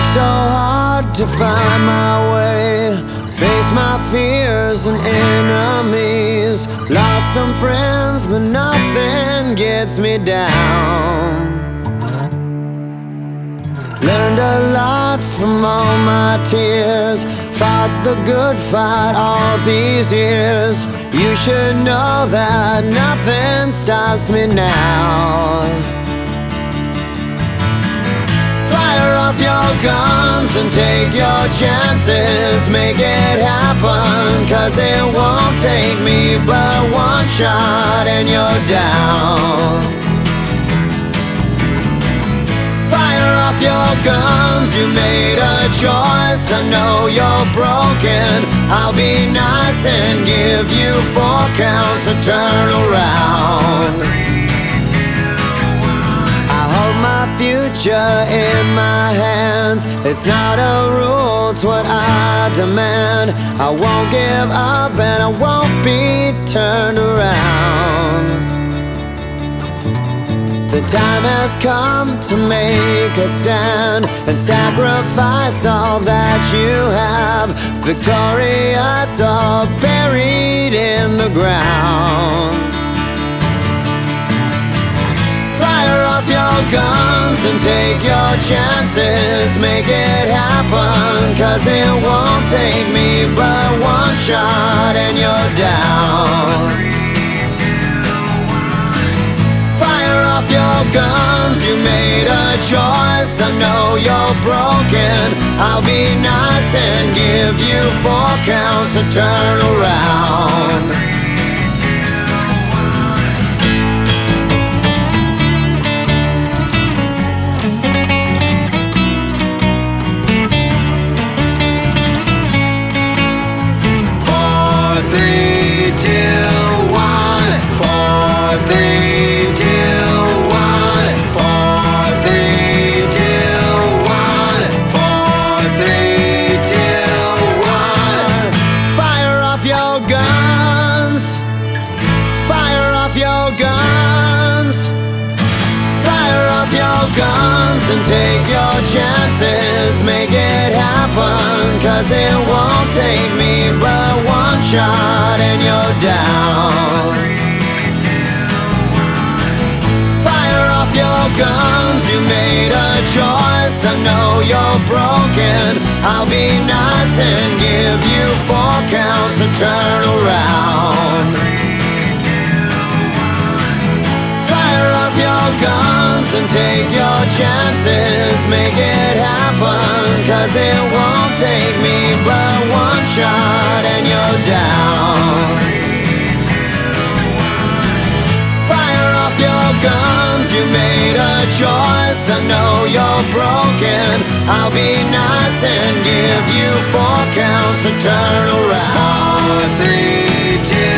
so hard to find my way, face my fears and enemies. Lost some friends, but nothing gets me down. Learned a lot from all my tears, fought the good fight all these years. You should know that nothing stops me now. Fire off your guns and take your chances, make it happen, 'cause it won't take me but one shot and you're down. Fire off your guns, you made a choice. I know you're broken, I'll be nice and give you 4 counts to turn around. I hold my future in my hands. It's not a rule, it's what I demand. I won't give up and I won't be turned around. The time has come to make a stand and sacrifice all that you have. Victorious or buried in the ground. Fire off your guns and take your chances, make it happen, 'cause it won't take me but one shot and you're down. Off your guns, you made a choice. I know you're broken, I'll be nice and give you 4 counts to turn around. Four, 3, 2, 1. 4, 3, 2. Guns and take your chances, make it happen, 'cause it won't take me but one shot and you're down. Fire off your guns, you made a choice. I know you're broken, I'll be nice and give you 4 counts to turn around. Your guns and take your chances, make it happen, 'cause it won't take me but one shot and you're down. Fire off your guns, you made a choice. I know you're broken, I'll be nice and give you 4 counts to turn around. 4, 3, 2